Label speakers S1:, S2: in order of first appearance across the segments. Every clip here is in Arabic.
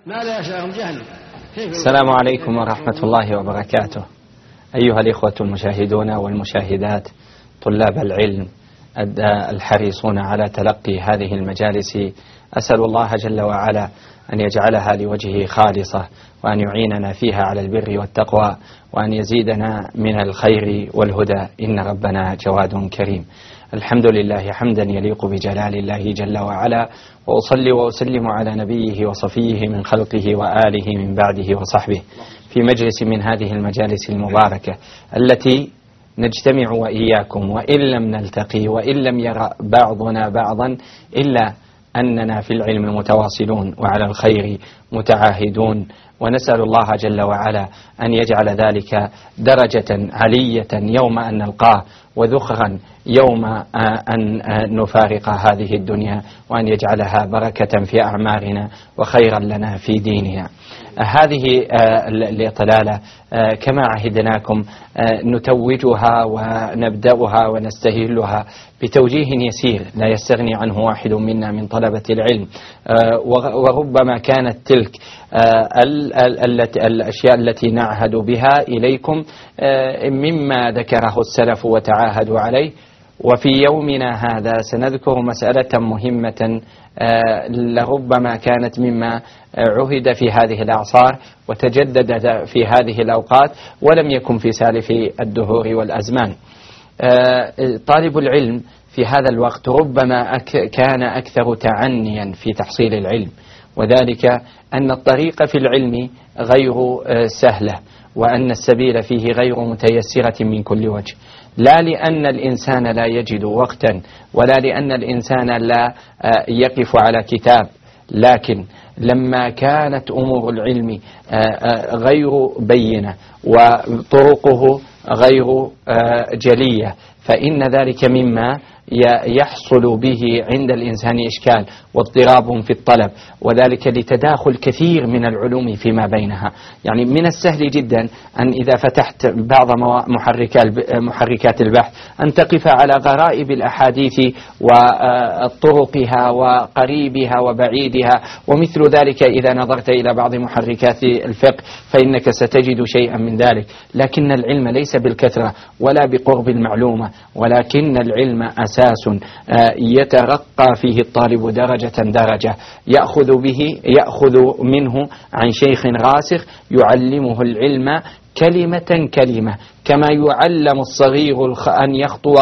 S1: ما لا يشاءهم جهل.
S2: السلام عليكم ورحمة الله وبركاته. أيها الإخوة المشاهدون والمشاهدات، طلاب العلم الحريصون على تلقي هذه المجالس، أسأل الله جل وعلا أن يجعلها لوجهه خالصة، وأن يعيننا فيها على البر والتقوى، وأن يزيدنا من الخير والهدى، إن ربنا جواد كريم. الحمد لله حمدا يليق بجلال الله جل وعلا، وأصلي وأسلم على نبيه وصفيه من خلقه وآله من بعده وصحبه، في مجلس من هذه المجالس المباركة التي نجتمع وإياكم وإن لم نلتقي وإن لم يرى بعضنا بعضا، إلا أننا في العلم متواصلون وعلى الخير متعاهدون، ونسأل الله جل وعلا أن يجعل ذلك درجة علية يوم أن نلقاه، وذخرا يوم أن نفارق هذه الدنيا، وأن يجعلها بركة في أعمارنا وخيرا لنا في ديننا. هذه الإطلالة كما عهدناكم نتوجها ونبدأها ونستهلها بتوجيه يسير لا يستغني عنه واحد منا من طلبة العلم، وربما كانت تلك الأشياء التي نعهد بها إليكم مما ذكره السلف وتعاهدوا عليه. وفي يومنا هذا سنذكر مسألة مهمة لربما كانت مما عهد في هذه الأعصار وتجدد في هذه الأوقات ولم يكن في سالف الدهور والأزمان. طالب العلم في هذا الوقت ربما كان أكثر تعنيا في تحصيل العلم، وذلك أن الطريق في العلم غير سهلة، وأن السبيل فيه غير متيسرة من كل وجه، لا لأن الإنسان لا يجد وقتا، ولا لأن الإنسان لا يقف على كتاب، لكن لما كانت أمور العلم غير بينة وطرقه غير جلية، فإن ذلك مما يحصل به عند الإنسان إشكال واضطراب في الطلب، وذلك لتداخل كثير من العلوم فيما بينها. يعني من السهل جدا أن إذا فتحت بعض محركات البحث أن تقف على غرائب الأحاديث وطرقها وقريبها وبعيدها، ومثل ذلك إذا نظرت إلى بعض محركات الفقه فإنك ستجد شيئا من ذلك. لكن العلم ليس بالكثرة ولا بقرب المعلومة، ولكن العلم أساس يترقى فيه الطالب درجة يأخذ منه عن شيخ راسخ يعلمه العلم كلمة كلمة، كما يعلم الصغير أن يخطو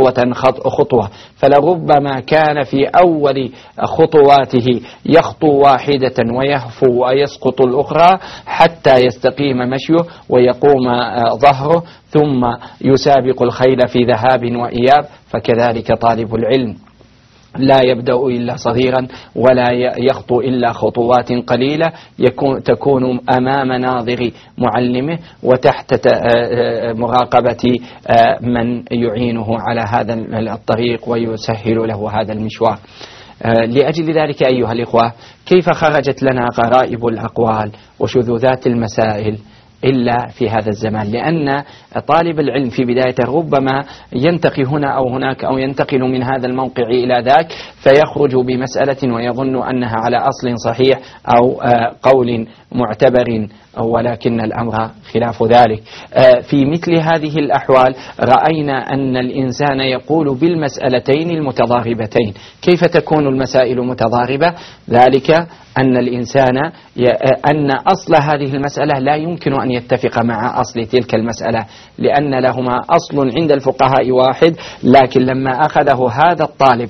S2: خطوة، فلربما كان في أول خطواته يخطو واحدة ويهفو ويسقط الأخرى حتى يستقيم مشيه ويقوم ظهره، ثم يسابق الخيل في ذهاب وإياب. فكذلك طالب العلم لا يبدأ إلا صغيرا، ولا يخطو إلا خطوات قليلة تكون أمام ناظر معلمه وتحت مراقبة من يعينه على هذا الطريق ويسهل له هذا المشوار. لأجل ذلك أيها الإخوة، كيف خرجت لنا غرائب الأقوال وشذوذات المسائل إلا في هذا الزمان؟ لأن طالب العلم في بداية ربما ينتقي هنا أو هناك، أو ينتقل من هذا الموقع إلى ذاك، فيخرج بمسألة ويظن أنها على أصل صحيح أو قول معتبر، ولكن الأمر خلاف ذلك. في مثل هذه الأحوال رأينا أن الإنسان يقول بالمسألتين المتضاربتين. كيف تكون المسائل متضاربة؟ ذلك أن الإنسان أن أصل هذه المسألة لا يمكن أن يتفق مع أصل تلك المسألة، لأن لهما أصل عند الفقهاء واحد، لكن لما أخذه هذا الطالب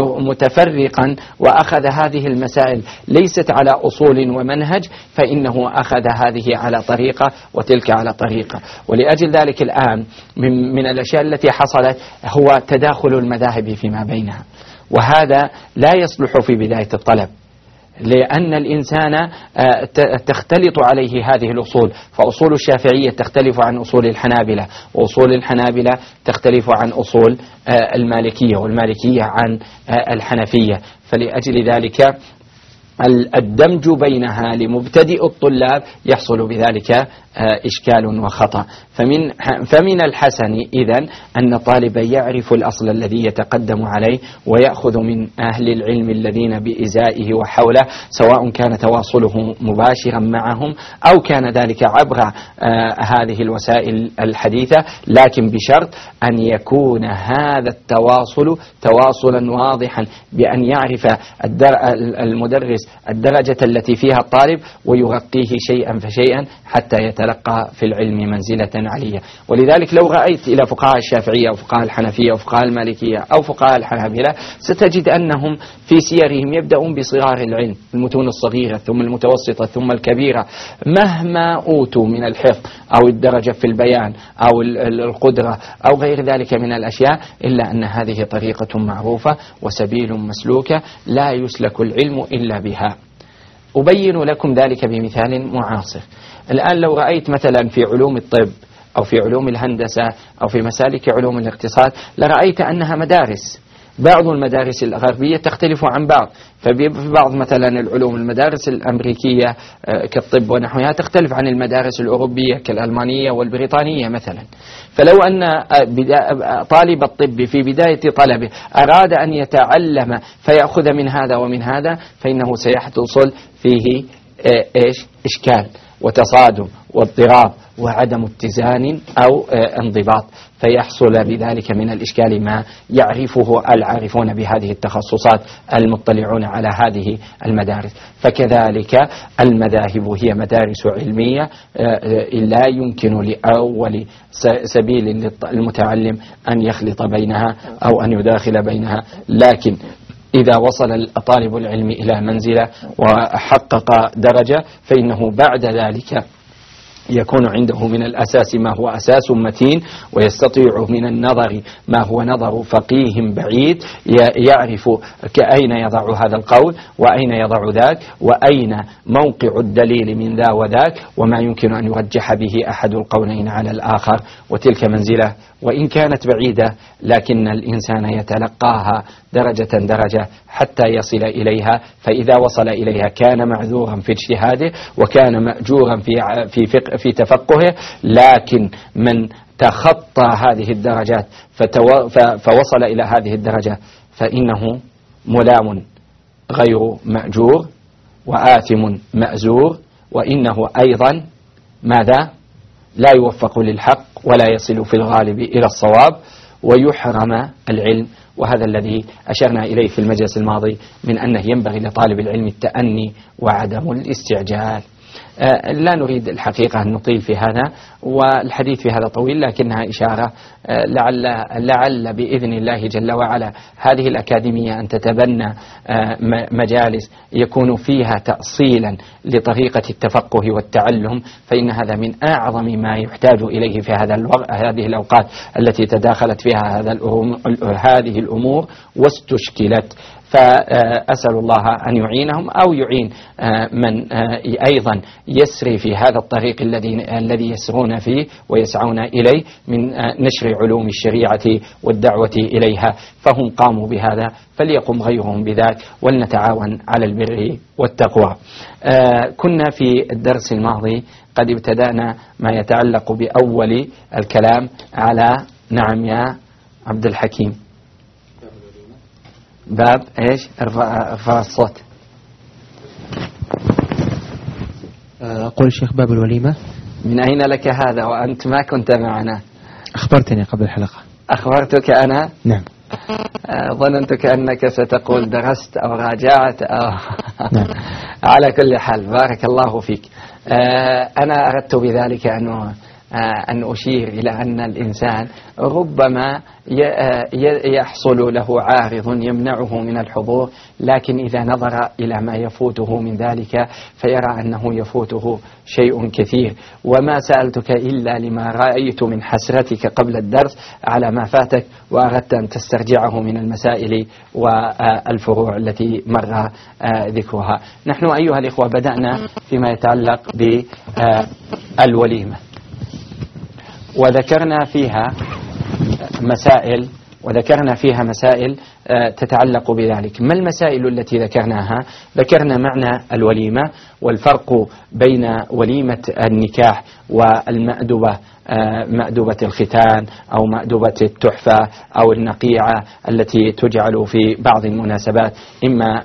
S2: متفرقا وأخذ هذه المسائل ليست على أصول ومنهج، فإنه أخذ هذه على طريقة وتلك على طريقة. ولأجل ذلك الآن من الأشياء التي حصلت هو تداخل المذاهب فيما بينها، وهذا لا يصلح في بداية الطلب، لأن الإنسان تختلط عليه هذه الأصول، فأصول الشافعية تختلف عن أصول الحنابلة، وأصول الحنابلة تختلف عن أصول المالكية، والمالكية عن الحنفية. فلأجل ذلك الدمج بينها لمبتدئ الطلاب يحصل بذلك إشكال وخطأ. فمن الحسن إذن أن طالبا يعرف الأصل الذي يتقدم عليه ويأخذ من أهل العلم الذين بإزائه وحوله، سواء كان تواصله مباشرا معهم أو كان ذلك عبر هذه الوسائل الحديثة، لكن بشرط أن يكون هذا التواصل تواصلا واضحا، بأن يعرف المدرس الدرجة التي فيها الطالب ويرقيه شيئا فشيئا حتى يتلقى في العلم منزلة عالية. ولذلك لو رأيت إلى فقهاء الشافعية أو فقهاء الحنفية أو فقهاء المالكية أو فقهاء الحنابلة ستجد أنهم في سيرهم يبدأون بصغار العلم، المتون الصغيرة ثم المتوسطة ثم الكبيرة، مهما أوتوا من الحفظ أو الدرجة في البيان أو القدرة أو غير ذلك من الأشياء، إلا أن هذه طريقة معروفة وسبيل مسلوكة لا يسلك العلم إلا بها. أبين لكم ذلك بمثال معاصر. الآن لو رأيت مثلا في علوم الطب أو في علوم الهندسة أو في مسالك علوم الاقتصاد لرأيت أنها مدارس، بعض المدارس الغربية تختلف عن بعض، ففي بعض مثلا العلوم المدارس الأمريكية كالطب ونحوها تختلف عن المدارس الأوروبية كالألمانية والبريطانية مثلا. فلو أن طالب الطب في بداية طلبه أراد أن يتعلم فيأخذ من هذا ومن هذا، فإنه سيحصل فيه إشكال وتصادم واضطراب وعدم اتزان أو انضباط، فيحصل بذلك من الإشكال ما يعرفه العارفون بهذه التخصصات المطلعون على هذه المدارس. فكذلك المذاهب هي مدارس علمية لا يمكن لأول سبيل للمتعلم أن يخلط بينها أو أن يداخل بينها، لكن إذا وصل طالب العلم إلى منزلة وحقق درجة فإنه بعد ذلك يكون عنده من الأساس ما هو أساس متين، ويستطيع من النظر ما هو نظر فقيه بعيد، يعرف كأين يضع هذا القول وأين يضع ذاك وأين موقع الدليل من ذا وذاك، وما يمكن أن يرجح به أحد القولين على الآخر. وتلك منزلة وإن كانت بعيدة لكن الإنسان يتلقاها درجة درجة حتى يصل إليها، فإذا وصل إليها كان معذورا في اجتهاده وكان مأجورا في تفقهه. لكن من تخطى هذه الدرجات فوصل إلى هذه الدرجة فإنه ملام غير مأجور وآثم مأزور، وإنه أيضا ماذا؟ لا يوفق للحق ولا يصل في الغالب إلى الصواب ويحرم العلم. وهذا الذي أشرنا إليه في المجلس الماضي من أنه ينبغي لطالب العلم التأني وعدم الاستعجال. لا نريد الحقيقة أن نطيل في هذا، والحديث في هذا طويل، لكنها إشارة لعل بإذن الله جل وعلا هذه الأكاديمية أن تتبنى مجالس يكون فيها تأصيلا لطريقة التفقه والتعلم، فإن هذا من أعظم ما يحتاج إليه في هذه الأوقات التي تداخلت فيها هذه الأمور واستشكلت. فأسأل الله أن يعينهم أو يعين من أيضا يسري في هذا الطريق الذي يسرون فيه ويسعون إليه من نشر علوم الشريعة والدعوة إليها، فهم قاموا بهذا فليقم غيرهم بذاك، ولنتعاون على البر والتقوى. كنا في الدرس الماضي قد ابتدأنا ما يتعلق بأول الكلام على نعم يا عبد الحكيم باب ايش؟ ارفع الصوت.
S1: قول الشيخ باب الوليمة.
S2: من أين لك هذا وأنت ما كنت معنا؟
S1: أخبرتني قبل الحلقة.
S2: أخبرتك أنا؟
S1: نعم.
S2: ظننتك أنك ستقول درست أو راجعت أو
S1: نعم.
S2: على كل حال بارك الله فيك. أنا أردت بذلك أن أشير إلى أن الإنسان ربما يحصل له عارض يمنعه من الحضور، لكن إذا نظر إلى ما يفوته من ذلك فيرى أنه يفوته شيء كثير. وما سألتك إلا لما رأيت من حسرتك قبل الدرس على ما فاتك، وأردت أن تسترجعه من المسائل والفروع التي مر ذكرها. نحن أيها الإخوة بدأنا فيما يتعلق بالوليمة، وذكرنا فيها مسائل تتعلق بذلك. ما المسائل التي ذكرناها؟ ذكرنا معنى الوليمة والفرق بين وليمة النكاح والمأدبة، مأدبة الختان أو مأدبة التحفة أو النقيعة التي تجعل في بعض المناسبات، إما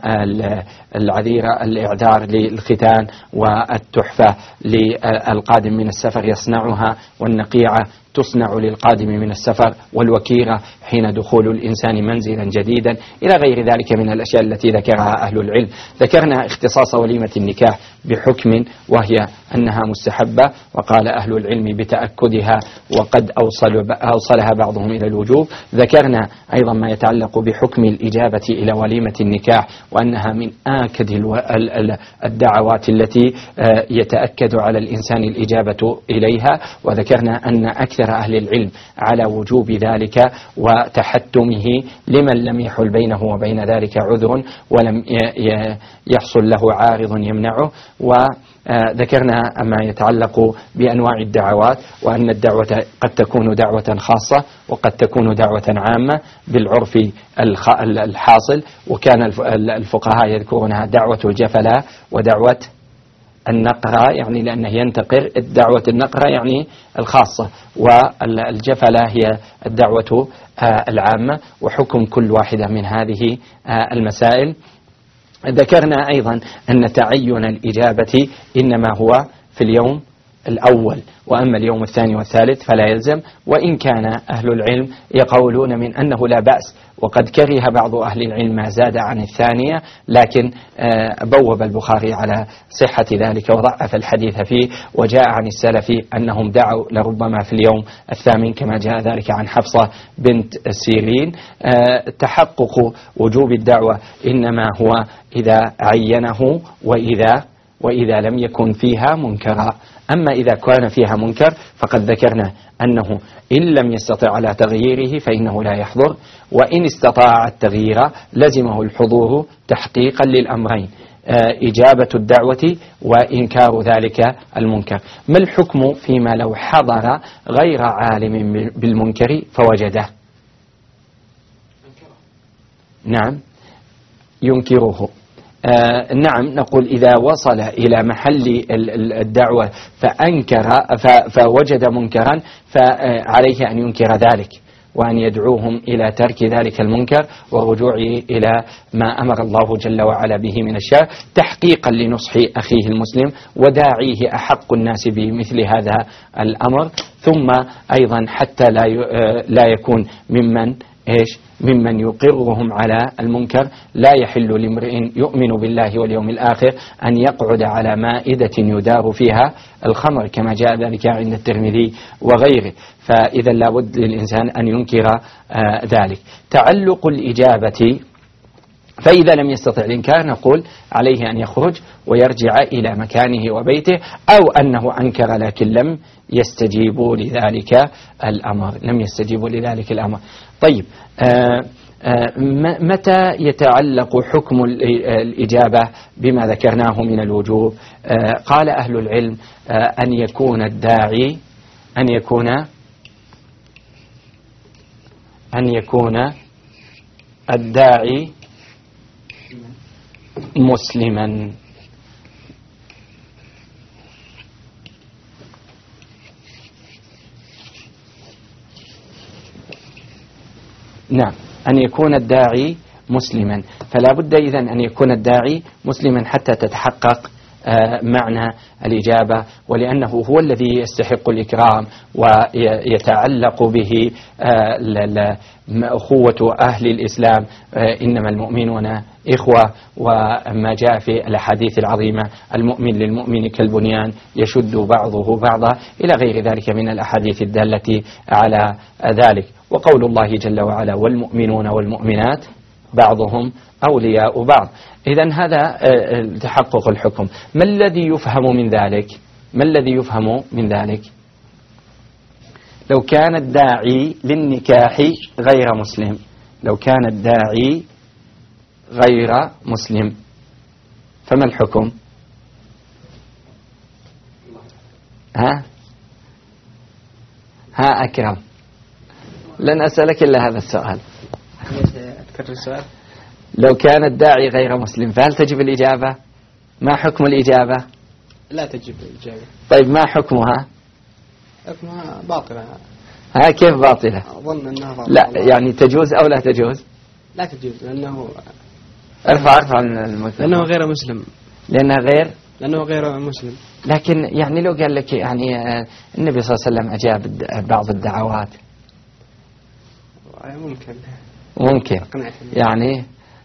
S2: العذيرة الإعذار للختان والتحفة للقادم من السفر يصنعها، والنقيعة تصنع للقادم من السفر، والوكيرة حين دخول الإنسان منزلا جديدا، إلى غير ذلك من الأشياء التي ذكرها أهل العلم. ذكرنا اختصاص وليمة النكاح بحكم وهي أنها مستحبة، وقال أهل العلم بتأكدها وقد أوصلها بعضهم إلى الوجوب. ذكرنا أيضا ما يتعلق بحكم الإجابة إلى وليمة النكاح، وأنها من آكد الدعوات التي يتأكد على الإنسان الإجابة إليها. وذكرنا أن أكثر أهل العلم على وجوب ذلك وتحتمه لمن لم يحل بينه وبين ذلك عذر ولم يحصل له عارض يمنعه. وذكرنا ما يتعلق بأنواع الدعوات، وأن الدعوة قد تكون دعوة خاصة وقد تكون دعوة عامة بالعرف الحاصل. وكان الفقهاء يذكرونها دعوة الجفلاء ودعوة النقرة، يعني لأنه ينتقر. الدعوة النقرة يعني الخاصة، والجفلة هي الدعوة العامة، وحكم كل واحدة من هذه المسائل. ذكرنا أيضا أن تعين الإجابة إنما هو في اليوم الأول، وأما اليوم الثاني والثالث فلا يلزم، وإن كان أهل العلم يقولون من أنه لا بأس، وقد كره بعض أهل العلم ما زاد عن الثانية، لكن بوب البخاري على صحة ذلك وضعف الحديث فيه، وجاء عن السلف أنهم دعوا لربما في اليوم الثامن كما جاء ذلك عن حفصة بنت سيرين. تحقق وجوب الدعوة إنما هو إذا عينه وإذا لم يكن فيها منكرا. أما إذا كان فيها منكر فقد ذكرنا أنه إن لم يستطع على تغييره فإنه لا يحضر، وإن استطاع التغيير لزمه الحضور تحقيقا للأمرين، إجابة الدعوة وإنكار ذلك المنكر. ما الحكم فيما لو حضر غير عالم بالمنكر فوجده؟ نعم ينكره. نعم نقول إذا وصل إلى محل الدعوة فوجد منكرا فعليه أن ينكر ذلك، وأن يدعوهم إلى ترك ذلك المنكر والرجوع إلى ما أمر الله جل وعلا به من الشر، تحقيقا لنصح أخيه المسلم وداعيه أحق الناس بمثل هذا الأمر. ثم أيضا حتى لا يكون ممن يقرهم على المنكر، لا يحل لامرئ يؤمن بالله واليوم الآخر أن يقعد على مائدة يدار فيها الخمر، كما جاء ذلك عند الترمذي وغيره. فإذا لابد للإنسان أن ينكر ذلك. تعلق الإجابة، فإذا لم يستطع الإنكار نقول عليه أن يخرج ويرجع إلى مكانه وبيته، أو أنه أنكر لكن لم يستجيبوا لذلك الأمر. طيب، متى يتعلق حكم الإجابة بما ذكرناه من الوجوب؟ قال أهل العلم أن يكون الداعي مسلما. نعم، أن يكون الداعي مسلما، فلا بد إذن أن يكون الداعي مسلما حتى تتحقق معنى الإجابة، ولأنه هو الذي يستحق الإكرام ويتعلق به أخوة أهل الإسلام، إنما المؤمنون إخوة، وما جاء في الأحاديث العظيمة المؤمن للمؤمن كالبنيان يشد بعضه بعضا، إلى غير ذلك من الأحاديث الدالة على ذلك. وقول الله جل وعلا والمؤمنون والمؤمنات بعضهم أولياء بعض. إذن هذا تحقق الحكم. ما الذي يفهم من ذلك؟ لو كان الداعي للنكاح غير مسلم، فما الحكم؟ ها أكرم، لن أسألك إلا هذا السؤال.
S3: كرر السؤال.
S2: لو كان الداعي غير مسلم فهل تجب الإجابة؟ ما حكم الإجابة؟
S3: لا تجب الإجابة.
S2: طيب ما حكمها؟
S3: حكمها باطلة.
S2: كيف باطلة؟
S3: أظن أنها باطلة.
S2: لا يعني تجوز أو لا تجوز؟
S3: لا تجوز لأنه
S2: ارفع الميكروفون.
S3: لأنه غير مسلم.
S2: لأنه
S3: غير مسلم.
S2: لكن يعني لو قال لك يعني النبي صلى الله عليه وسلم أجاب بعض الدعوات. ممكن يعني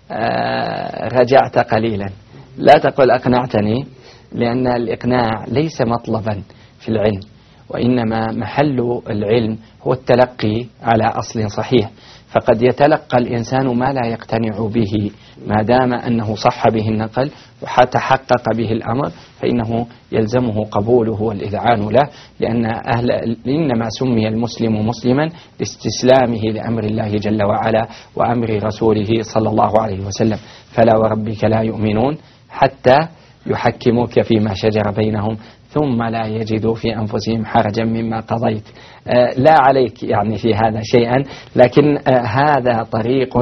S2: رجعت قليلا. لا تقل أقنعتني، لأن الإقناع ليس مطلبا في العلم، وإنما محل العلم هو التلقي على أصل صحيح. فقد يتلقى الإنسان ما لا يقتنع به، ما دام أنه صح به النقل وتحقق به الأمر فإنه يلزمه قبوله والإذعان له، لأن إنما سمي المسلم مسلما لاستسلامه لأمر الله جل وعلا وأمر رسوله صلى الله عليه وسلم. فلا وربك لا يؤمنون حتى يحكموك فيما شجر بينهم ثم لا يجدوا في أنفسهم حرجا مما قضيت. لا عليك يعني في هذا شيئا، لكن هذا طريق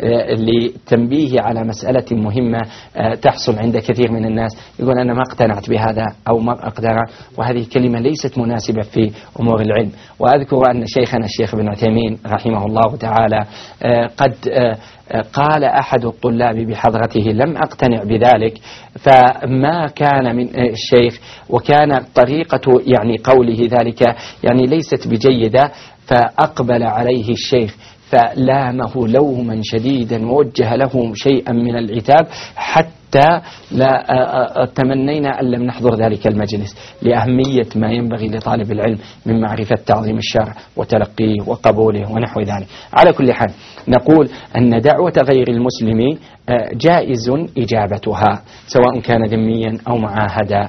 S2: لتنبيه على مسألة مهمة تحصل عند كثير من الناس. يقول أنا ما اقتنعت بهذا أو ما أقدر، وهذه كلمة ليست مناسبة في أمور العلم. وأذكر أن شيخنا الشيخ ابن عثيمين رحمه الله تعالى قد قال أحد الطلاب بحضرته لم أقتنع بذلك، فما كان من الشيخ وكان طريقة يعني قوله ذلك يعني ليست بجيدة، فأقبل عليه الشيخ فلامه لوما شديدا ووجه له شيئا من العتاب حتى لا تمنينا أن لم نحضر ذلك المجلس، لأهمية ما ينبغي لطالب العلم من معرفة تعظيم الشرع وتلقيه وقبوله ونحو ذلك. على كل حال نقول أن دعوة غير المسلم جائز إجابتها سواء كان ذميا أو معاهدا.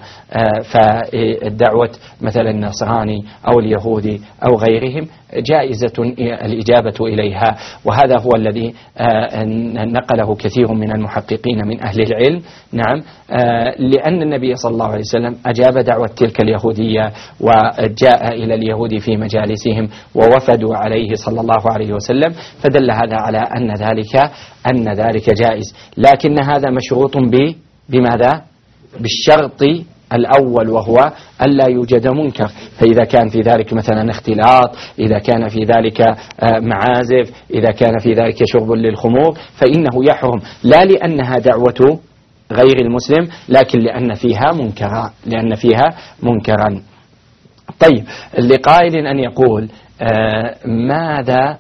S2: فالدعوة مثلا النصراني أو اليهودي أو غيرهم جائزة الإجابة إليها، وهذا هو الذي نقله كثير من المحققين من أهل العلم. نعم، لأن النبي صلى الله عليه وسلم أجاب دعوة تلك اليهودية وجاء إلى اليهود في مجالسهم ووفدوا عليه صلى الله عليه وسلم، فدل هذا على أن ذلك جائز. لكن هذا مشروط بماذا؟ بالشرط الأول، وهو ألا يوجد منكر. فإذا كان في ذلك مثلا اختلاط، إذا كان في ذلك معازف، إذا كان في ذلك شرب للخمور، فإنه يحرم، لا لأنها دعوة غير المسلم، لكن لأن فيها منكرا. طيب، لقائل أن يقول ماذا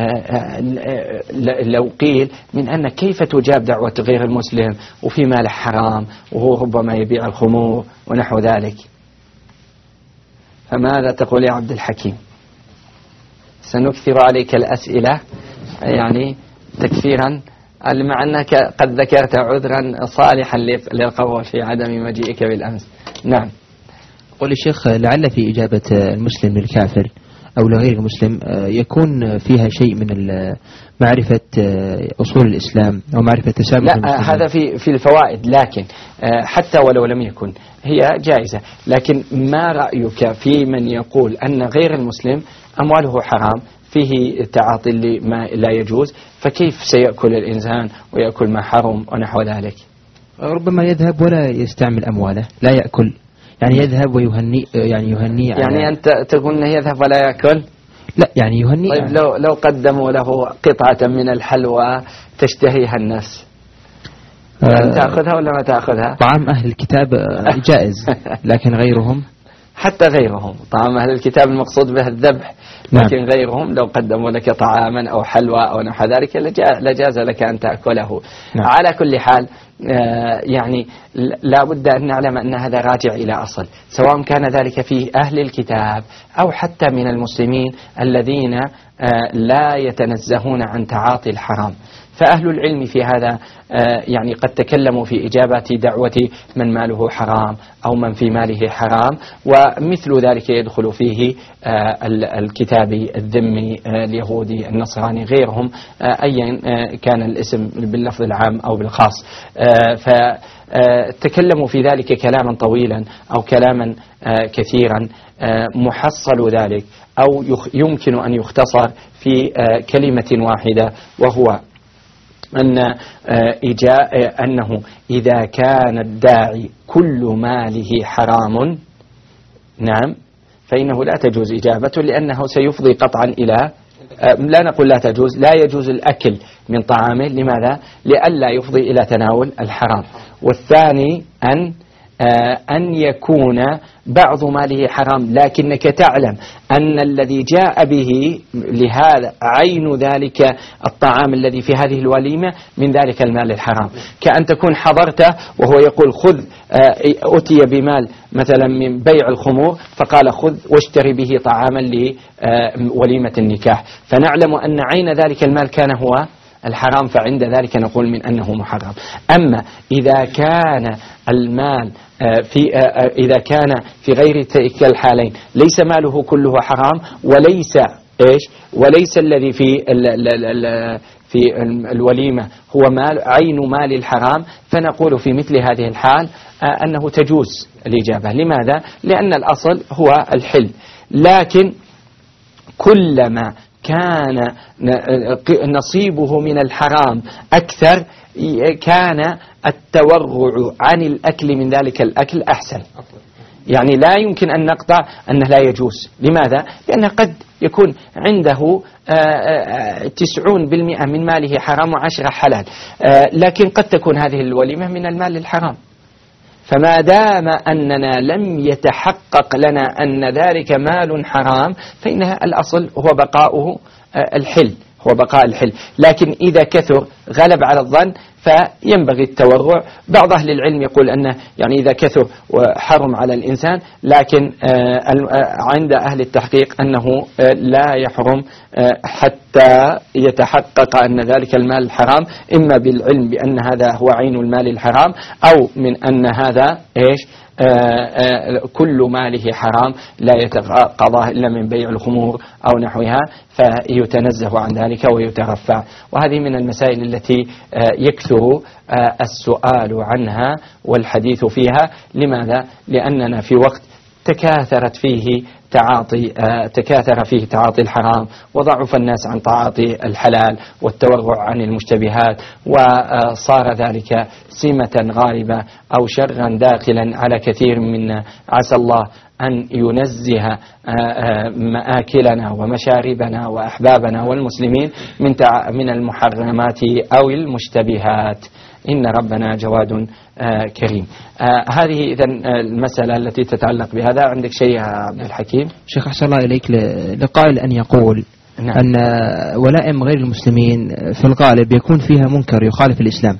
S2: لو قيل من أن كيف تجاب دعوة غير المسلم وفي مال حرام وهو ربما يبيع الخمور ونحو ذلك؟ فماذا تقول يا عبد الحكيم؟ سنكثر عليك الأسئلة يعني تكثيرا، مع أنك قد ذكرت عذرا صالحا للقول في عدم مجيئك بالأمس. نعم.
S1: قول الشيخ، لعل في إجابة المسلم للكافر أو لغير المسلم يكون فيها شيء من معرفة أصول الإسلام أو معرفة تسامح المسلمين.
S2: لا، هذا في الفوائد، لكن حتى ولو لم يكن هي جائزة. لكن ما رأيك في من يقول أن غير المسلم أمواله حرام، فيه تعاطي لما لا يجوز، فكيف سيأكل الإنسان ويأكل ما حرم ونحو ذلك؟
S1: ربما يذهب ولا يستعمل أمواله، لا يأكل، يعني يذهب ويهني، يعني
S2: أنت تقول أنه يذهب ولا يأكل؟
S1: لا، يعني يهني.
S2: طيب لو قدموا له قطعة من الحلوى تشتهيها النفس، تأخذها ولا ما تأخذها؟
S1: طعام أهل الكتاب جائز، لكن غيرهم،
S2: حتى غيرهم طعام أهل الكتاب المقصود به الذبح، لكن غيرهم لو قدموا لك طعاما أو حلوى أو نحو ذلك لجاز لك أن تأكله. على كل حال يعني لا بد أن نعلم أن هذا راجع إلى أصل، سواء كان ذلك في أهل الكتاب أو حتى من المسلمين الذين لا يتنزهون عن تعاطي الحرام. فأهل العلم في هذا يعني قد تكلموا في إجابة دعوة من ماله حرام أو من في ماله حرام، ومثل ذلك يدخل فيه الكتاب الذمي، اليهودي، النصراني، غيرهم، أيا كان الاسم باللفظ العام أو بالخاص. فتكلموا في ذلك كلاما طويلا أو كلاما كثيرا. محصل ذلك أو يمكن أن يختصر في كلمة واحدة، وهو أنه إذا كان الداعي كل ماله حرام، نعم، فإنه لا تجوز إجابته، لأنه سيفضي قطعا إلى، لا نقول لا تجوز، لا يجوز الأكل من طعامه. لماذا؟ لئلا يفضي إلى تناول الحرام. والثاني أن يكون بعض ماله حرام، لكنك تعلم أن الذي جاء به لهذا عين ذلك الطعام الذي في هذه الوليمة من ذلك المال الحرام، كأن تكون حضرته وهو يقول خذ، أتي بمال مثلا من بيع الخمور فقال خذ واشتري به طعاما لوليمة النكاح، فنعلم أن عين ذلك المال كان هو الحرام، فعند ذلك نقول من أنه محرم. أما إذا كان المال إذا كان في غير تلك الحالين ليس ماله كله حرام، وليس الذي في الوليمة هو عين مال الحرام، فنقول في مثل هذه الحال أنه تجوز الإجابة. لماذا؟ لأن الأصل هو الحل، لكن كلما كان نصيبه من الحرام أكثر كان التورع عن الأكل من ذلك الأكل أحسن. يعني لا يمكن أن نقطع أنه لا يجوز. لماذا؟ لأنه قد يكون عنده 90% من ماله حرام و10 حلال، لكن قد تكون هذه الوليمة من المال الحرام. فما دام أننا لم يتحقق لنا أن ذلك مال حرام فإن الأصل هو بقاؤه الحل، هو بقاء الحل. لكن إذا كثر غلب على الظن فينبغي التورع. بعض أهل العلم يقول أنه يعني إذا كثر حرم على الإنسان، لكن عند أهل التحقيق أنه لا يحرم حتى يتحقق أن ذلك المال حرام، إما بالعلم بأن هذا هو عين المال الحرام، أو من أن هذا كل ماله حرام لا يتقاضاه إلا من بيع الخمور أو نحوها، فيتنزه عن ذلك ويترفع. وهذه من المسائل التي يكثر السؤال عنها والحديث فيها. لماذا؟ لأننا في وقت تكاثر فيه تعاطي الحرام، وضعف الناس عن تعاطي الحلال والتورع عن المشتبهات، وصار ذلك سمة غالبة أو شرا داخلا على كثير منا. عسى الله أن ينزه مآكلنا ومشاربنا وأحبابنا والمسلمين من المحرمات أو المشتبهات. إن ربنا جواد كريم. هذه إذن المسألة التي تتعلق بهذا. عندك شيء يا عبد الحكيم؟
S1: شيخ أحسن الله إليك، لقائل أن يقول
S2: نعم.
S1: أن ولائم غير المسلمين في الغالب يكون فيها منكر يخالف الإسلام،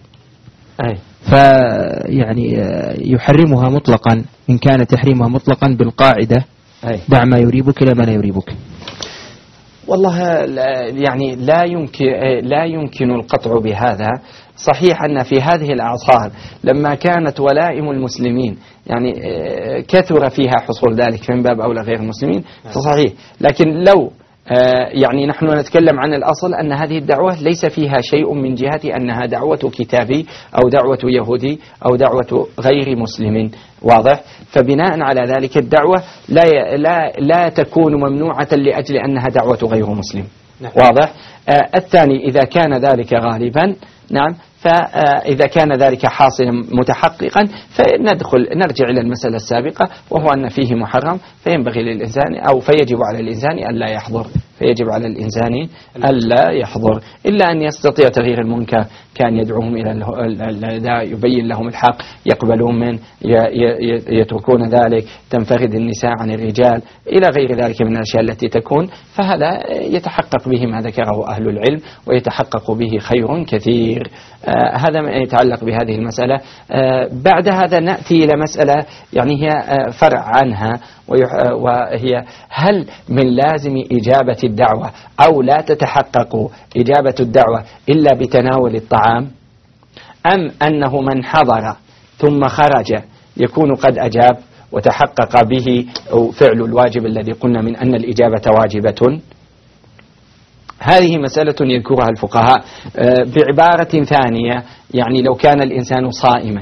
S1: فيعني يحرمها مطلقا إن كان تحريمها مطلقا بالقاعدة دع ما يريبك إلى ما لا يريبك.
S2: والله يعني لا يمكن القطع بهذا. صحيح أن في هذه الأعصار لما كانت ولائم المسلمين يعني كثر فيها حصول ذلك من باب أولى غير المسلمين، فصحيح. لكن لو يعني نحن نتكلم عن الأصل أن هذه الدعوة ليس فيها شيء من جهة أنها دعوة كتابي أو دعوة يهودي أو دعوة غير مسلم، واضح؟ فبناء على ذلك الدعوة لا تكون ممنوعة لأجل أنها دعوة غير مسلم، واضح؟ الثاني إذا كان ذلك غالبا، نعم، فإذا كان ذلك حاصلا متحققا نرجع إلى المسألة السابقة، وهو أن فيه محرم، فينبغي للإنسان أو فيجب على الإنسان ألا يحضر، فيجب على الإنسان ألا يحضر إلا أن يستطيع تغيير المنكر، كان يدعوهم إلى يبين لهم الحق، يقبلون من يتركون ذلك، تنفرد النساء عن الرجال إلى غير ذلك من الأشياء التي تكون، فهذا يتحقق به ما ذكره أهل العلم ويتحقق به خير كثير. هذا ما يتعلق بهذه المسألة. بعد هذا نأتي إلى مسألة يعني هي فرع عنها، وهي هل من لازم إجابة الدعوة أو لا تتحقق إجابة الدعوة إلا بتناول الطعام، أم أنه من حضر ثم خرج يكون قد أجاب وتحقق به فعل الواجب الذي قلنا من أن الإجابة واجبة. هذه مسألة يذكرها الفقهاء بعبارة ثانية، يعني لو كان الإنسان صائما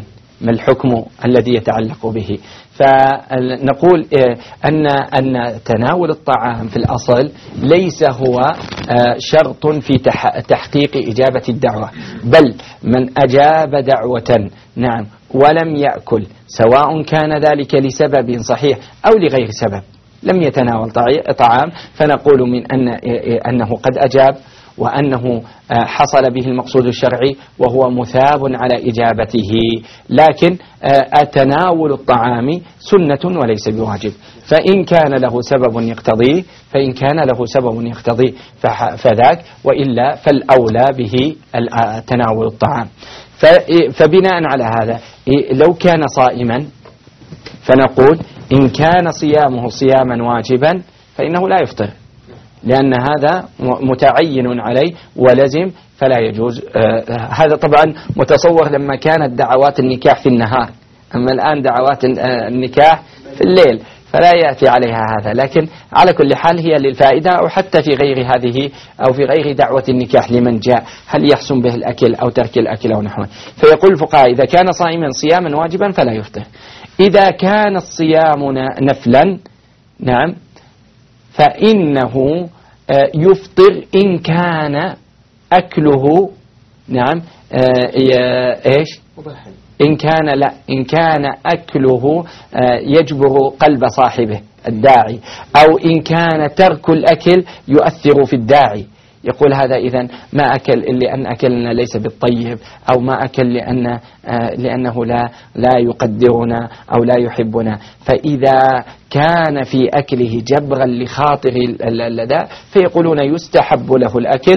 S2: ما الحكم الذي يتعلق به. فنقول أن تناول الطعام في الأصل ليس هو شرط في تحقيق إجابة الدعوة، بل من أجاب دعوة نعم ولم يأكل، سواء كان ذلك لسبب صحيح أو لغير سبب، لم يتناول طعام، فنقول من أنه قد أجاب وأنه حصل به المقصود الشرعي وهو مثاب على إجابته. لكن تناول الطعام سنة وليس بواجب، فإن كان له سبب يقتضيه فذاك، وإلا فالأولى به تناول الطعام. فبناء على هذا لو كان صائما فنقول إن كان صيامه صياما واجبا فإنه لا يفطر، لأن هذا متعين عليه ولزم فلا يجوز. هذا طبعا متصور لما كانت دعوات النكاح في النهار، أما الآن دعوات النكاح في الليل فلا يأتي عليها هذا. لكن على كل حال هي للفائدة، أو حتى في غير هذه أو في غير دعوة النكاح لمن جاء هل يحسن به الأكل أو ترك الأكل أو نحوه. فيقول الفقهاء إذا كان صائما صياما واجبا فلا يفطر. إذا كان الصيام نفلا نعم فإنه يفطر إن كان أكله نعم إيش إن كان أكله يجبر قلب صاحبه الداعي، أو إن كان ترك الأكل يؤثر في الداعي. يقول هذا إذن ما أكل لأن أكلنا ليس بالطيب، أو ما أكل لأنه لا يقدرنا أو لا يحبنا. فإذا كان في أكله جبرا لخاطر اللذة فيقولون يستحب له الأكل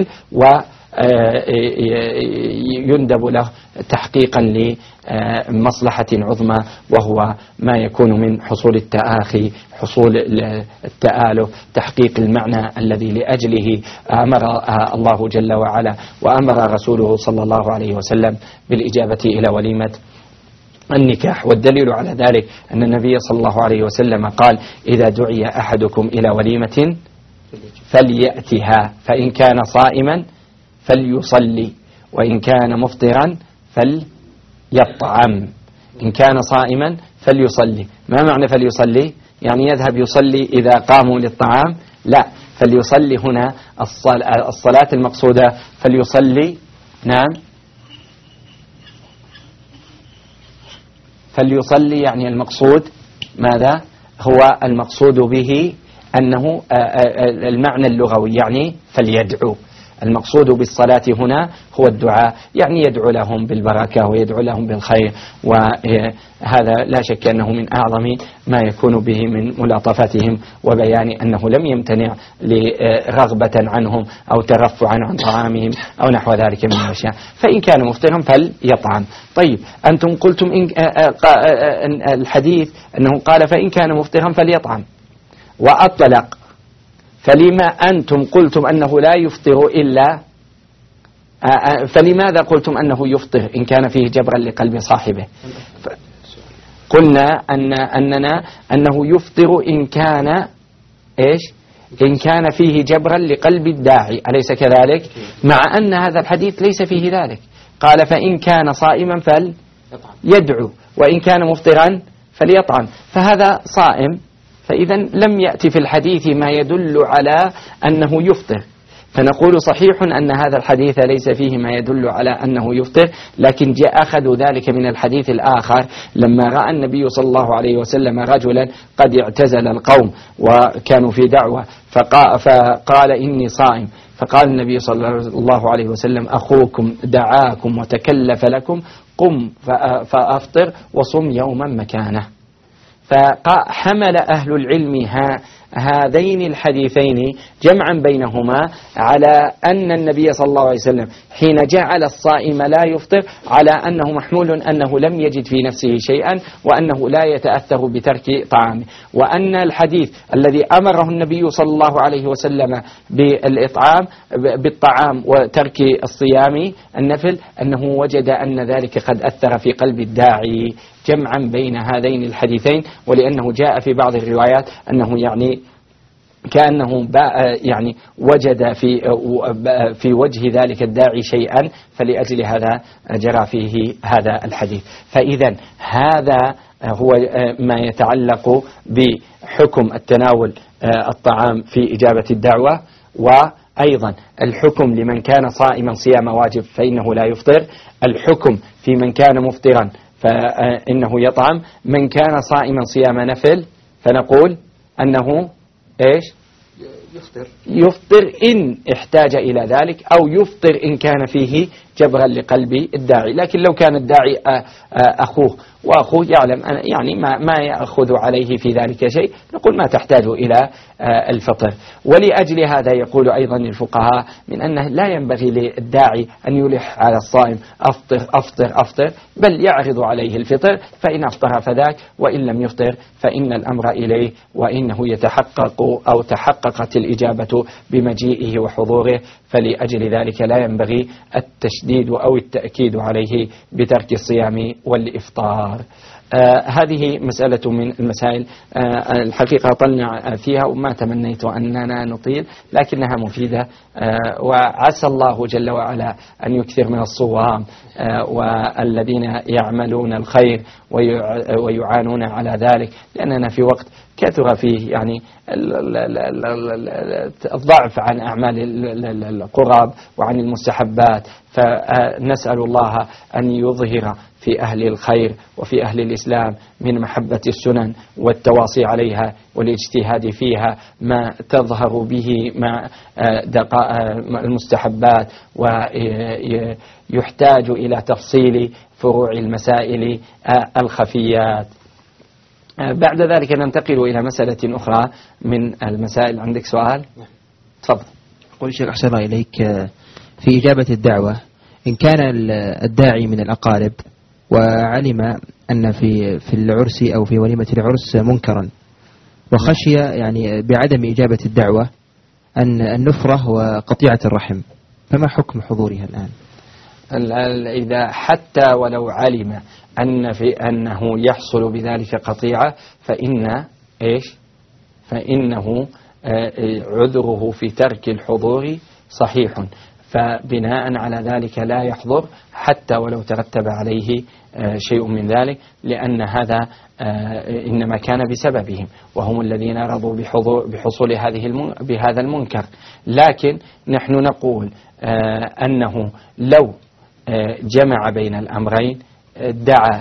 S2: ويندب له تحقيقا لمصلحة عظمى، وهو ما يكون من حصول التآخي، حصول التآلف، تحقيق المعنى الذي لأجله أمر الله جل وعلا وأمر رسوله صلى الله عليه وسلم بالإجابة إلى وليمة النكاح. والدليل على ذلك أن النبي صلى الله عليه وسلم قال إذا دعي أحدكم إلى وليمة فليأتها، فإن كان صائما فليصلي، وإن كان مفطرا فليطعم. إن كان صائما فليصلي. ما معنى فليصلي؟ يعني يذهب يصلي إذا قاموا للطعام؟ لا، فليصلي هنا الصلاة المقصودة فليصلي نعم فليصلي يعني المقصود ماذا؟ هو المقصود به أنه المعنى اللغوي يعني فليدعو. المقصود بالصلاة هنا هو الدعاء، يعني يدعو لهم بالبركة ويدعو لهم بالخير، وهذا لا شك أنه من أعظم ما يكون به من ملاطفتهم وبيان أنه لم يمتنع لرغبة عنهم أو ترفعا عن طعامهم أو نحو ذلك من الأشياء. فإن كان مفطرا فليطعم. طيب أنتم قلتم الحديث أنه قال فإن كان مفطرا فليطعم وأطلق، فلما أنتم قلتم أنه لا يفطر إلا فلماذا قلتم أنه يفطر إن كان فيه جبرا لقلب صاحبه؟ قلنا أنه يفطر إن كان إيش؟ إن كان فيه جبرا لقلب الداعي، أليس كذلك؟ مع أن هذا الحديث ليس فيه ذلك، قال فإن كان صائما فليدعو وإن كان مفطرا فليطعم، فهذا صائم، فإذا لم يأتي في الحديث ما يدل على أنه يفطر. فنقول صحيح أن هذا الحديث ليس فيه ما يدل على أنه يفطر، لكن جاء أخذوا ذلك من الحديث الآخر لما رأى النبي صلى الله عليه وسلم رجلا قد اعتزل القوم وكانوا في دعوة فقال إني صائم، فقال النبي صلى الله عليه وسلم أخوكم دعاكم وتكلف لكم، قم فأفطر وصم يوما مكانه. فحمل أهل العلم هذين الحديثين جمعا بينهما على أن النبي صلى الله عليه وسلم حين جعل الصائم لا يفطر على أنه محمول أنه لم يجد في نفسه شيئا وأنه لا يتأثر بترك طعامه، وأن الحديث الذي أمره النبي صلى الله عليه وسلم بالطعام وترك الصيام النفل أنه وجد أن ذلك قد أثر في قلب الداعي، جمعا بين هذين الحديثين. ولأنه جاء في بعض الروايات أنه يعني كأنه يعني وجد في وجه ذلك الداعي شيئا، فلأجل هذا جرى فيه هذا الحديث. فإذا هذا هو ما يتعلق بحكم التناول الطعام في إجابة الدعوة. وأيضا الحكم لمن كان صائما صيام واجب فإنه لا يفطر، الحكم في من كان مفطرا فإنه يطعم، من كان صائما صيام نفل فنقول أنه إيش؟ يفطر إن احتاج إلى ذلك، أو يفطر إن كان فيه جبرا لقلب الداعي. لكن لو كان الداعي أخوه وأخوه يعلم يعني ما يأخذ عليه في ذلك شيء، نقول ما تحتاج إلى الفطر. ولأجل هذا يقول أيضا الفقهاء من أنه لا ينبغي للداعي أن يلح على الصائم أفطر أفطر أفطر، بل يعرض عليه الفطر، فإن أفطر فذاك، وإن لم يفطر فإن الأمر إليه، وإنه يتحقق أو تحققت الإجابة بمجيئه وحضوره، فلأجل ذلك لا ينبغي التشديد أو التأكيد عليه بترك الصيام والإفطار. هذه مسألة من المسائل الحقيقة طلنا فيها وما تمنيت أننا نطيل، لكنها مفيدة، وعسى الله جل وعلا أن يكثر من الصوام والذين يعملون الخير ويعانون على ذلك، لأننا في وقت كثر فيه يعني الضعف عن أعمال القرب وعن المستحبات، فنسأل الله أن يظهر في أهل الخير وفي أهل الإسلام من محبة السنن والتواصي عليها والاجتهاد فيها ما تظهر به مع المستحبات، ويحتاج إلى تفصيل فروع المسائل الخفيات. بعد ذلك ننتقل إلى مسألة أخرى من المسائل. عندك سؤال؟ تفضل.
S1: قل شيخ أحسن الله إليك، في إجابة الدعوة إن كان الداعي من الأقارب وعلم أن في العرس أو في وليمة العرس منكرا، وخشي يعني بعدم إجابة الدعوة أن النفرة وقطيعة الرحم، فما حكم حضورها الآن؟
S2: إذا حتى ولو علم أنه يحصل بذلك قطيعة فإنه عذره في ترك الحضور صحيح، فبناء على ذلك لا يحضر حتى ولو ترتب عليه شيء من ذلك، لأن هذا إنما كان بسببهم، وهم الذين رضوا بحصول بهذا المنكر. لكن نحن نقول أنه لو جمع بين الأمرين، دعا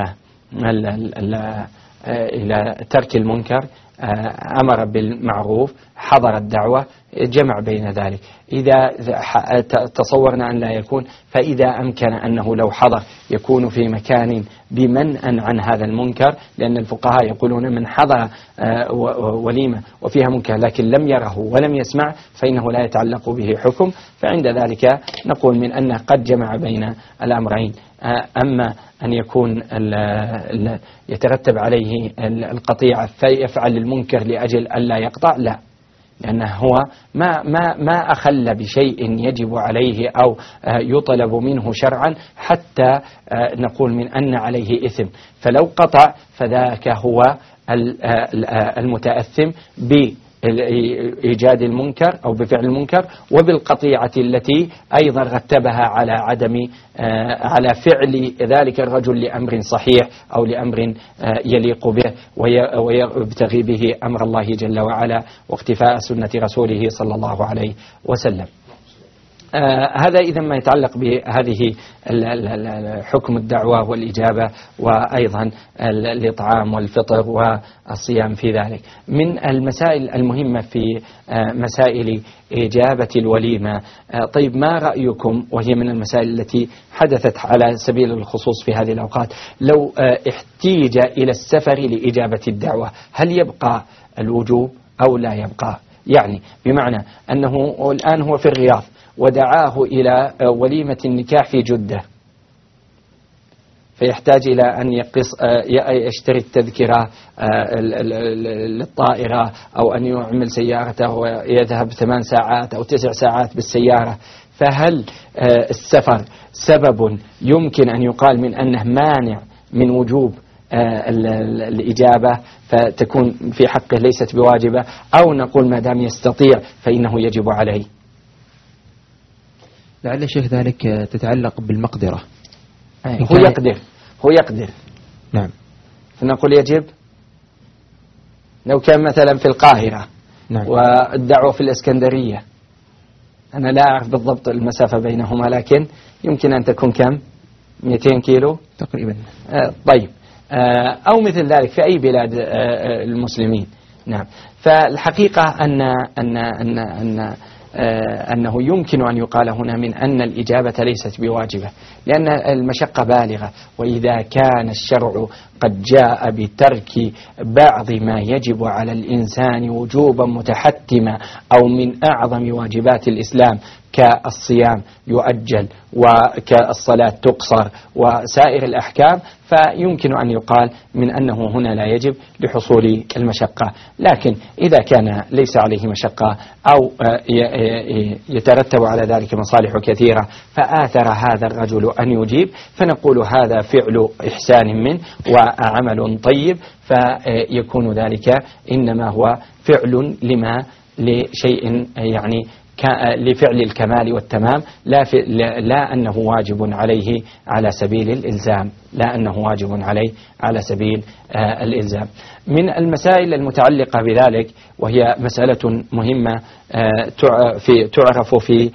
S2: إلى ترك المنكر، أمر بالمعروف، حضر الدعوة، جمع بين ذلك. إذا تصورنا أن لا يكون، فإذا أمكن أنه لو حضر يكون في مكان بمنأ عن هذا المنكر، لأن الفقهاء يقولون من حضر وليمة وفيها منكر لكن لم يره ولم يسمع فإنه لا يتعلق به حكم، فعند ذلك نقول من أنه قد جمع بين الأمرين. أما أن يكون يترتب عليه القطيعة فيفعل المنكر لأجل ألا يقطع، لا، لأنه هو ما أخل بشيء يجب عليه أو يطلب منه شرعا حتى نقول من أن عليه إثم، فلو قطع فذاك هو المتأثم بإيجاد المنكر أو بفعل المنكر، وبالقطيعة التي أيضا رتبها على فعل ذلك الرجل لأمر صحيح أو لأمر يليق به ويبتغي به أمر الله جل وعلا واقتفاء سنة رسوله صلى الله عليه وسلم. هذا إذا ما يتعلق بهذه حكم الدعوة والإجابة، وأيضا الإطعام والفطر والصيام في ذلك. من المسائل المهمة في مسائل إجابة الوليمة، طيب ما رأيكم، وهي من المسائل التي حدثت على سبيل الخصوص في هذه الأوقات، لو احتيج إلى السفر لإجابة الدعوة، هل يبقى الوجوب أو لا يبقى؟ يعني بمعنى أنه الآن هو في الرياض ودعاه إلى وليمة النكاح في جدة، فيحتاج إلى أن يشتري التذكرة للطائرة، أو أن يعمل سيارته ويذهب 8 ساعات أو 9 ساعات بالسيارة، فهل السفر سبب يمكن أن يقال من أنه مانع من وجوب الإجابة فتكون في حقه ليست بواجبة، أو نقول ما دام يستطيع فإنه يجب عليه؟
S1: لعل الشيخ ذلك تتعلق بالمقدرة.
S2: هو يقدر
S1: نعم،
S2: فنقول يجب. لو كان مثلا في القاهرة
S1: نعم،
S2: والدعوة في الإسكندرية، أنا لا أعرف بالضبط المسافة بينهما، لكن يمكن أن تكون كم 200 كيلو
S1: تقريبا.
S2: طيب، أو مثل ذلك في أي بلاد المسلمين. نعم. فالحقيقة أنه يمكن أن يقال هنا من أن الإجابة ليست بواجبة، لأن المشقة بالغة، وإذا كان الشرع قد جاء بترك بعض ما يجب على الإنسان وجوبا متحتما أو من أعظم واجبات الإسلام كالصيام يؤجل وكالصلاة تقصر وسائر الأحكام، فيمكن أن يقال من أنه هنا لا يجب لحصول المشقة. لكن إذا كان ليس عليه مشقة أو يترتب على ذلك مصالح كثيرة فآثر هذا الرجل أن يجيب، فنقول هذا فعل إحسان منه وعمل طيب، فيكون ذلك إنما هو فعل لشيء يعني لفعل الكمال والتمام، لا أنه واجب عليه على سبيل الإلزام، لا أنه واجب عليه على سبيل الإلزام. من المسائل المتعلقة بذلك، وهي مسألة مهمة تعرف في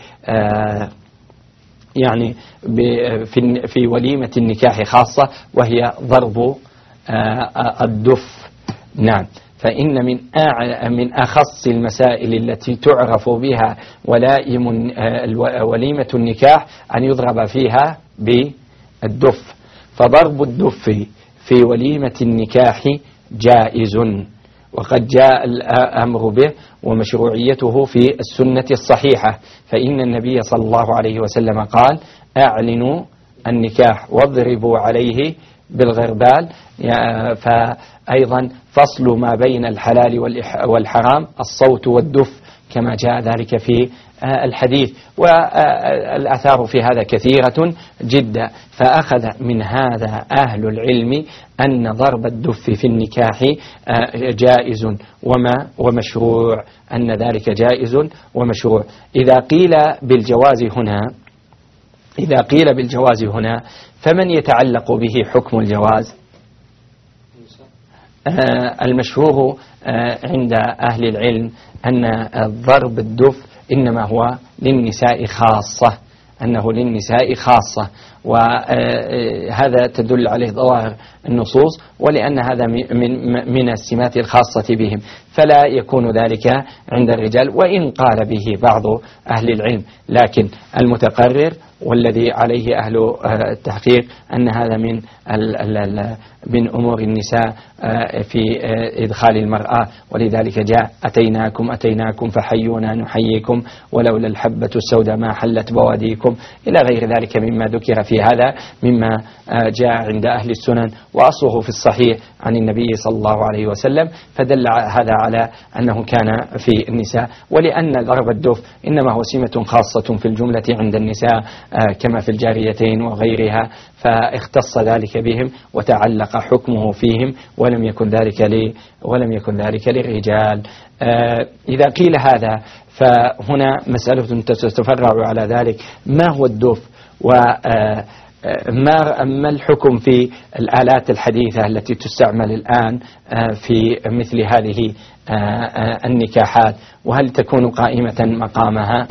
S2: يعني في وليمة النكاح خاصة، وهي ضرب الدف. نعم. فإن من أخص المسائل التي تعرف بها ولائم وليمة النكاح أن يضرب فيها بالدف، فضرب الدف في وليمة النكاح جائز، وقد جاء الأمر به ومشروعيته في السنة الصحيحة، فإن النبي صلى الله عليه وسلم قال: أعلنوا النكاح واضربوا عليه بالغربال. فأيضا فصل ما بين الحلال والحرام الصوت والدف، كما جاء ذلك في الحديث، والآثار في هذا كثيرة جدا. فأخذ من هذا أهل العلم أن ضرب الدف في النكاح جائز ومشروع، أن ذلك جائز ومشروع. إذا قيل بالجواز هنا فمن يتعلق به حكم الجواز؟ المشهور عند أهل العلم أن ضرب الدف إنما هو للنساء خاصة، أنه للنساء خاصة، وهذا تدل عليه ظواهر النصوص، ولأن هذا من السمات الخاصة بهم، فلا يكون ذلك عند الرجال، وإن قال به بعض أهل العلم. لكن المتقرر والذي عليه أهل التحقيق أن هذا من أمور النساء في إدخال المرأة، ولذلك جاء: أتيناكم فحيونا نحييكم ولولا الحبة السوداء ما حلت بواديكم، إلى غير ذلك مما ذكر في هذا مما جاء عند أهل السنن، وأصله في الصحيح عن النبي صلى الله عليه وسلم، فدل هذا على أنه كان في النساء. ولأن ضرب الدف إنما هو سمة خاصة في الجملة عند النساء كما في الجاريتين وغيرها، فاختص ذلك بهم وتعلق حكمه فيهم، ولم يكن ذلك للرجال. إذا قيل هذا فهنا مسألة تتفرع على ذلك: ما هو الدف؟ ما الحكم في الآلات الحديثة التي تستعمل الآن في مثل هذه النكاحات، وهل تكون قائمة مقامها؟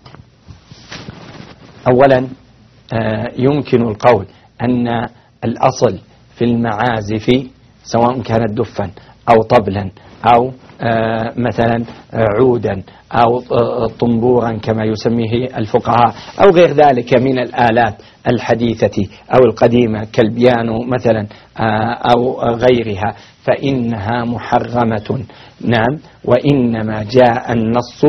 S2: أولا يمكن القول أن الأصل في المعازف سواء كانت دفا أو طبلا أو مثلا عودا أو طنبورا كما يسميه الفقهاء أو غير ذلك من الآلات الحديثة أو القديمة كالبيانو مثلا أو غيرها، فإنها محرمة. نعم. وإنما جاء النص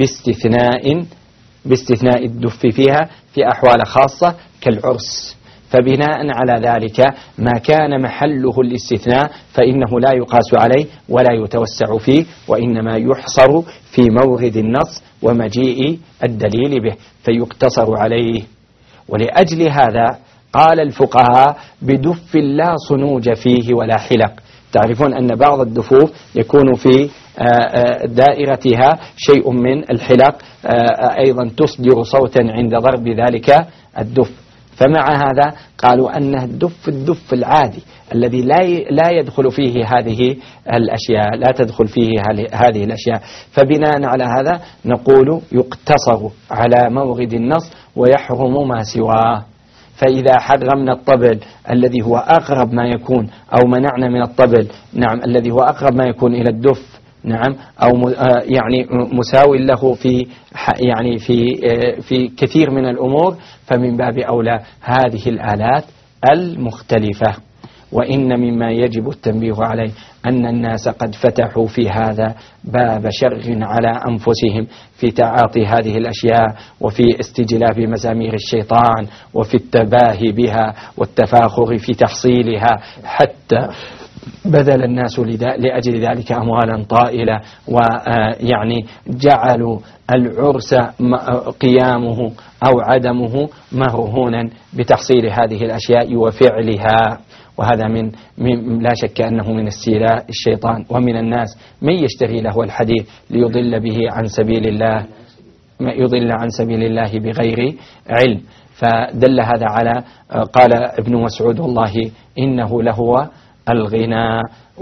S2: باستثناء الدف فيها في أحوال خاصة كالعرس، فبناء على ذلك ما كان محله الاستثناء فإنه لا يقاس عليه ولا يتوسع فيه، وإنما يحصر في مورد النص ومجيء الدليل به فيقتصر عليه. ولأجل هذا قال الفقهاء بدف لا صنوج فيه ولا حلق. تعرفون أن بعض الدفوف يكون في دائرتها شيء من الحلق أيضا تصدر صوتا عند ضرب ذلك الدف. فمع هذا قالوا أن الدف العادي الذي لا يدخل فيه هذه الأشياء، لا تدخل فيه هذه الأشياء. فبناء على هذا نقول يقتصر على مورد النص ويحرم ما سواه. فإذا حرمنا الطبل الذي هو أقرب ما يكون، أو منعنا من الطبل نعم الذي هو أقرب ما يكون إلى الدف نعم، أو يعني مساوي له في يعني في كثير من الأمور، فمن باب أولى هذه الآلات المختلفة. وإن مما يجب التنبيه عليه أن الناس قد فتحوا في هذا باب شر على أنفسهم في تعاطي هذه الأشياء، وفي استجلاب مزامير الشيطان، وفي التباهي بها والتفاخر في تحصيلها، حتى بذل الناس لأجل ذلك أموالا طائلة، ويعني جعلوا العرس قيامه أو عدمه مرهونا بتحصيل هذه الأشياء وفعلها. وهذا من لا شك أنه من استيلاء الشيطان. ومن الناس من يشتري له الحديث ليضل به عن سبيل الله، يضل عن سبيل الله بغير علم. فدل هذا على قال ابن مسعود والله إنه لهو الغناء.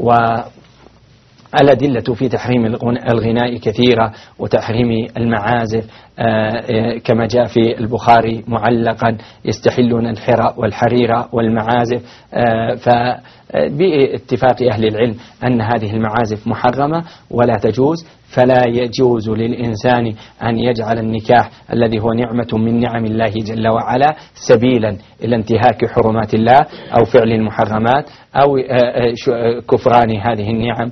S2: والأدلة في تحريم الغناء كثيرة وتحريم المعازف كما جاء في البخاري معلقا يستحلون الحرى والحرير والمعازف. فباتفاق أهل العلم أن هذه المعازف محرمة ولا تجوز. فلا يجوز للإنسان أن يجعل النكاح الذي هو نعمة من نعم الله جل وعلا سبيلا إلى انتهاك حرمات الله أو فعل المحرمات أو كفران هذه النعم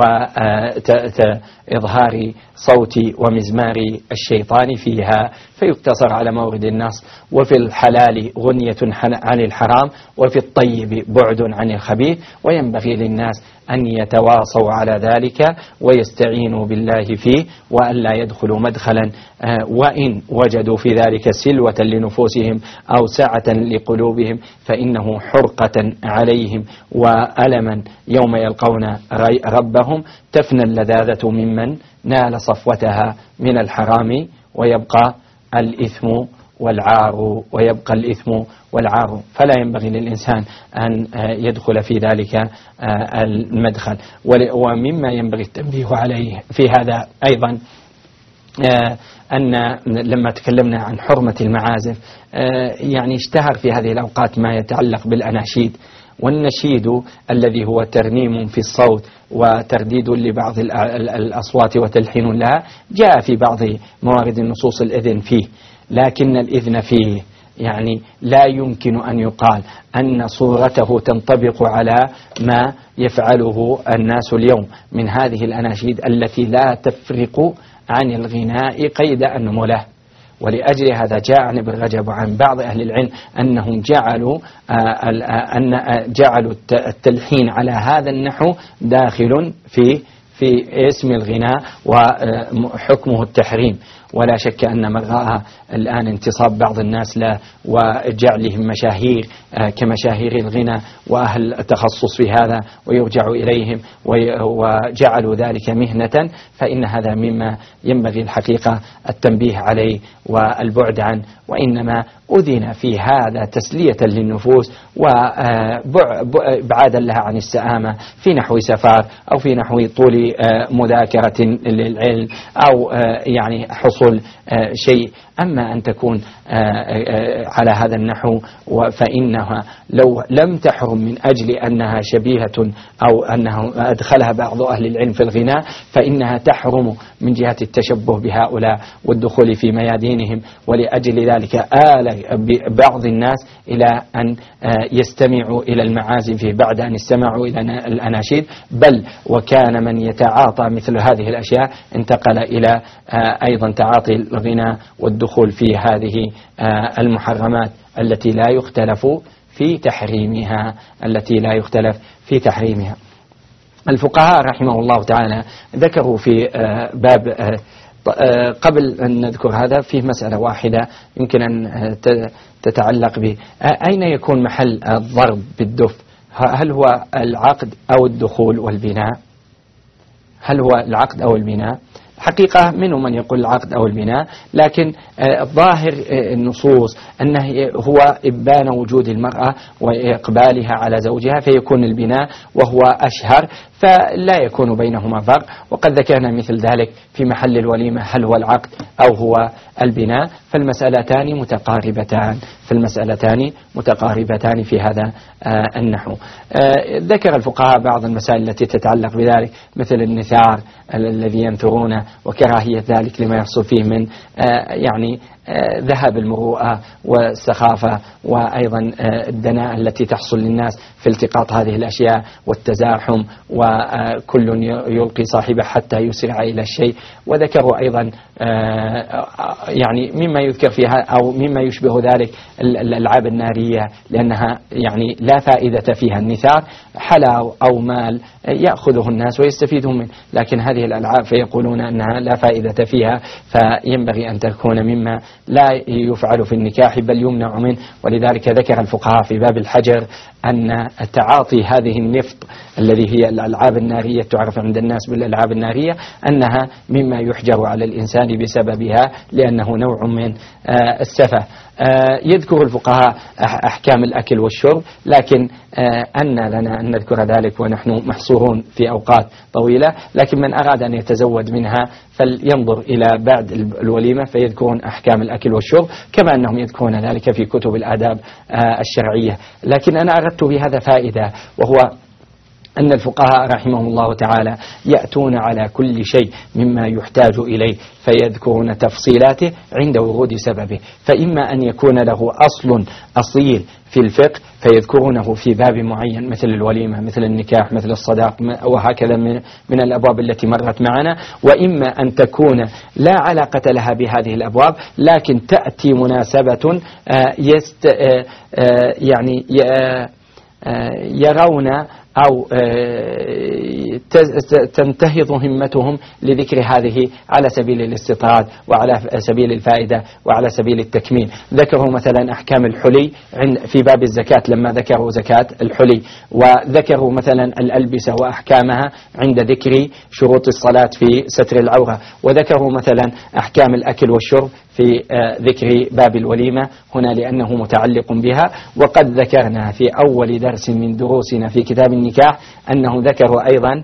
S2: وإظهار صوت ومزمار الشيطان فيها، فيقتصر على مورد النص. وفي الحلال غنية عن الحرام، وفي الطيب بعد عن الخبيث. وينبغي للناس أن يتواصوا على ذلك ويستعينوا بالله فيه، وأن لا يدخلوا مدخلا وإن وجدوا في ذلك سلوة لنفوسهم أو سعة لقلوبهم فإنه حرقة عليهم وألما يوم يلقون ربهم. تفنى اللذاذة ممن نال صفوتها من الحرام، ويبقى الإثم والعار. فلا ينبغي للإنسان أن يدخل في ذلك المدخل. ومما ينبغي التنبيه عليه في هذا أيضا أن لما تكلمنا عن حرمة المعازف يعني اشتهر في هذه الأوقات ما يتعلق بالأناشيد. والنشيد الذي هو ترنيم في الصوت وترديد لبعض الأصوات وتلحين لها جاء في بعض موارد النصوص الإذن فيه، لكن الإذن فيه يعني لا يمكن أن يقال أن صورته تنطبق على ما يفعله الناس اليوم من هذه الأناشيد التي لا تفرق عن الغناء قيد أنمله. ولأجل هذا جاء عن ابن رجب عن بعض أهل العلم أنهم جعلوا التلحين على هذا النحو داخل في اسم الغناء وحكمه التحريم. ولا شك أن من رأى الآن انتصاب بعض الناس له وجعلهم مشاهير كمشاهير الغنى وأهل التخصص في هذا ويرجع إليهم وجعلوا ذلك مهنة، فإن هذا مما ينبغي الحقيقة التنبيه عليه والبعد عنه. وإنما أذن في هذا تسلية للنفوس وبعادا لها عن السآمة في نحو سفر أو في نحو طول مذاكرة للعلم أو يعني حصول شيء. أما أن تكون على هذا النحو فإنها لو لم تحرم من أجل أنها شبيهة أو أنه أدخلها بعض أهل العلم في الغناء، فإنها تحرم من جهة التشبه بهؤلاء والدخول في ميادينهم. ولأجل ذلك آل بعض الناس إلى أن يستمعوا إلى المعازف بعد أن استمعوا إلى الأناشيد، بل وكان من يتعاطى مثل هذه الأشياء انتقل إلى أيضا تعاطي الغناء والدخول في هذه المحرمات التي لا يختلف في تحريمها. الفقهاء رحمه الله تعالى ذكروا في باب قبل أن نذكر هذا فيه مسألة واحدة يمكن أن تتعلق به أين يكون محل الضرب بالدف؟ هل هو العقد أو الدخول والبناء؟ هل هو العقد أو البناء؟ حقيقة منهم من يقول العقد أو البناء، لكن ظاهر النصوص أنه هو إبان وجود المرأة وإقبالها على زوجها فيكون البناء وهو أشهر، فلا يكون بينهما فرق. وقد ذكرنا مثل ذلك في محل الوليمة هل هو العقد أو هو البناء، فالمسألتان متقاربتان في هذا النحو. ذكر الفقهاء بعض المسائل التي تتعلق بذلك مثل النثار الذي ينثرونه وكراهية ذلك لما يحصل فيه من يعني ذهاب المروءة والسخافة، وأيضا الدناءة التي تحصل للناس في التقاط هذه الأشياء والتزاحم، وكل يلقي صاحبه حتى يسرع إلى الشيء. وذكروا أيضا يعني مما يذكر فيها أو مما يشبه ذلك الألعاب النارية، لأنها يعني لا فائدة فيها. النثار حلاو أو مال يأخذه الناس ويستفيدون منه، لكن هذه الألعاب فيقولون أنها لا فائدة فيها، فينبغي أن تكون مما لا يفعل في النكاح بل يمنع منه. ولذلك ذكر الفقهاء في باب الحجر أن تعاطي هذه النفط الذي هي الألعاب النارية تعرف عند الناس بالألعاب النارية أنها مما يحجر على الإنسان بسببها، لأنه نوع من السفه. يذكر الفقهاء أحكام الأكل والشرب، لكن أن لنا أن نذكر ذلك ونحن محصورون في أوقات طويلة، لكن من أراد أن يتزود منها فلينظر إلى بعد الوليمة فيذكرون أحكام الأكل والشرب كما أنهم يذكرون ذلك في كتب الآداب الشرعية. لكن أنا أردت بهذا فائدة، وهو أن الفقهاء رحمهم الله تعالى يأتون على كل شيء مما يحتاج إليه فيذكرون تفصيلاته عند ورود سببه، فإما أن يكون له أصل أصيل في الفقه فيذكرونه في باب معين مثل الوليمة مثل النكاح مثل الصداق وهكذا من الأبواب التي مرت معنا، وإما أن تكون لا علاقة لها بهذه الأبواب لكن تأتي مناسبة يعني يرون أو تنتهض همتهم لذكر هذه على سبيل الاستطراد وعلى سبيل الفائدة وعلى سبيل التكميل. ذكروا مثلا أحكام الحلي في باب الزكاة لما ذكروا زكاة الحلي، وذكروا مثلا الألبسة وأحكامها عند ذكر شروط الصلاة في ستر العورة، وذكروا مثلا أحكام الأكل والشرب في ذكر باب الوليمة هنا لأنه متعلق بها. وقد ذكرنا في أول درس من دروسنا في كتاب النكاح أنه ذكروا أيضا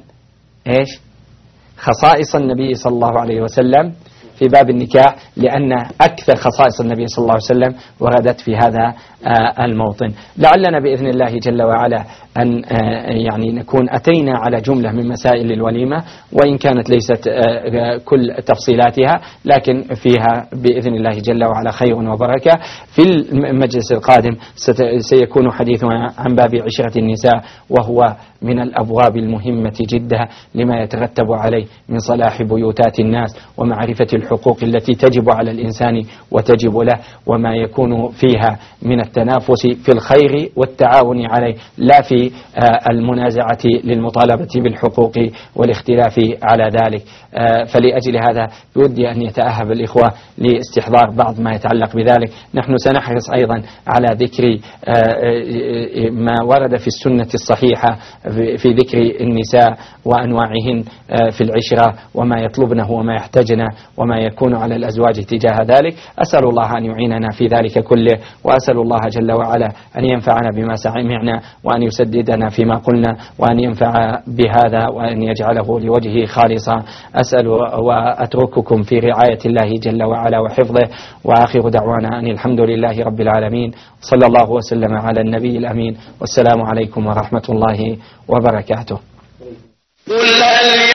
S2: خصائص النبي صلى الله عليه وسلم في باب النكاح، لأن أكثر خصائص النبي صلى الله عليه وسلم وردت في هذا الموطن. لعلنا بإذن الله جل وعلا أن يعني نكون أتينا على جملة من مسائل الوليمة، وإن كانت ليست كل تفصيلاتها لكن فيها بإذن الله جل وعلا خير وبركة. في المجلس القادم سيكون حديثنا عن باب عشرة النساء، وهو من الأبواب المهمة جدا لما يترتب عليه من صلاح بيوتات الناس ومعرفة الحقوق التي تجب على الإنسان وتجب له، وما يكون فيها من التنافس في الخير والتعاون عليه، لا في المنازعة للمطالبة بالحقوق والاختلاف على ذلك. فلأجل هذا بودي أن يتأهب الإخوة لاستحضار بعض ما يتعلق بذلك. نحن سنحرص أيضا على ذكر ما ورد في السنة الصحيحة في ذكر النساء وأنواعهن في العشرة وما يطلبنه وما يحتاجنا وما يكون على الأزواج تجاه ذلك. أسأل الله أن يعيننا في ذلك كله، وأسأل الله جل وعلا أن ينفعنا بما سمعنا وأن يسددنا فيما قلنا وأن ينفع بهذا وأن يجعله لوجهه خالصا. أسأل وأترككم في رعاية الله جل وعلا وحفظه، وآخر دعوانا أن الحمد لله رب العالمين، صلى الله وسلم على النبي الأمين، والسلام عليكم ورحمة الله وبركاته.